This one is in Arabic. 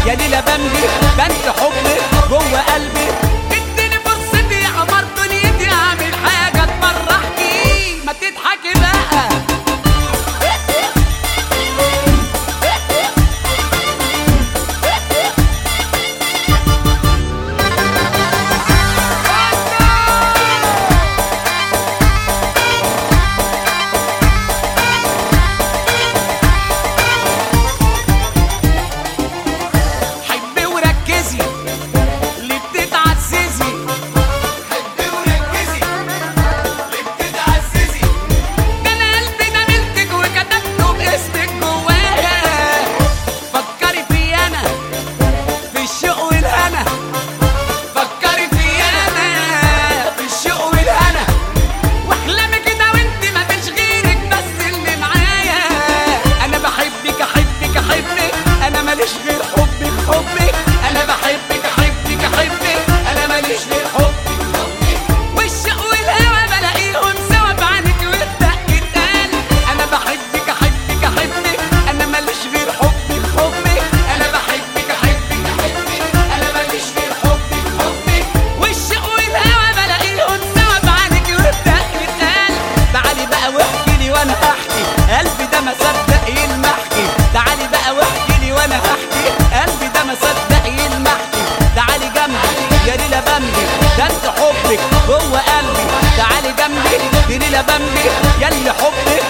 يا ليلى بملي ده انت حبي جوه قلبي. اديني فرصتي يا قمر دنيتي اعمل حاجه تفرحكي ما تضحكي بقى. قلبي ده ما صدق يلمحكي تعالي بقى واحكيلي وانا هحكي. قلبي ده ما صدق يلمحكي تعالي جنبي يا ليلى بملي ده انت حبك جوه قلبي. تعالي جنبي يا ليلى بملي ياللي حبك